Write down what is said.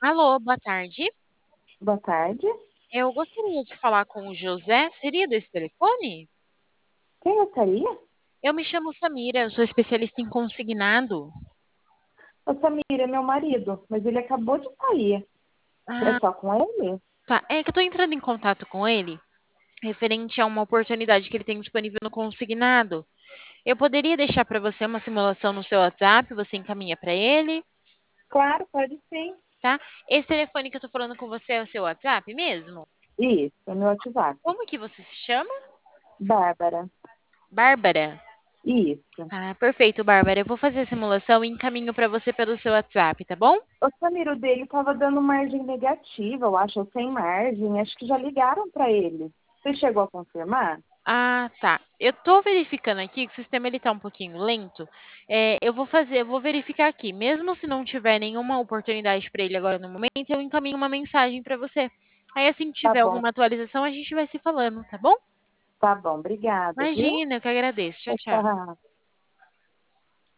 Alô, boa tarde. Boa tarde. Eu gostaria de falar com o José. Seria desse telefone? Quem gostaria? Eu me chamo Samira, eu sou especialista em consignado. O Samir é meu marido, mas ele acabou de sair. É Ah, só com ele? tá. É que eu tô entrando em contato com ele referente a uma oportunidade que ele tem disponível no consignado. Eu poderia deixar para você uma simulação no seu WhatsApp, você encaminha para ele, Claro, pode sim. tá? Esse telefone que eu tô falando com você é o seu WhatsApp mesmo? Isso, é meu WhatsApp. Como que você se chama? Bárbara. Bárbara. Isso. Ah, perfeito, Bárbara. Eu vou fazer a simulação e encaminho para você pelo seu WhatsApp, tá bom? O Samir, o dele estava dando margem negativa, eu acho, ou sem margem. Acho que já ligaram para ele. Você chegou a confirmar? Ah, tá. Eu tô verificando aqui que o sistema ele tá um pouquinho lento. Eu vou verificar aqui. Mesmo se não tiver nenhuma oportunidade para ele agora no momento, eu encaminho uma mensagem para você. Aí assim que Tá tiver bom, alguma atualização, a gente vai se falando, tá bom? tá bom. Obrigada, viu? Imagina, eu que agradeço. Tchau, Tchau, tchau. tchau.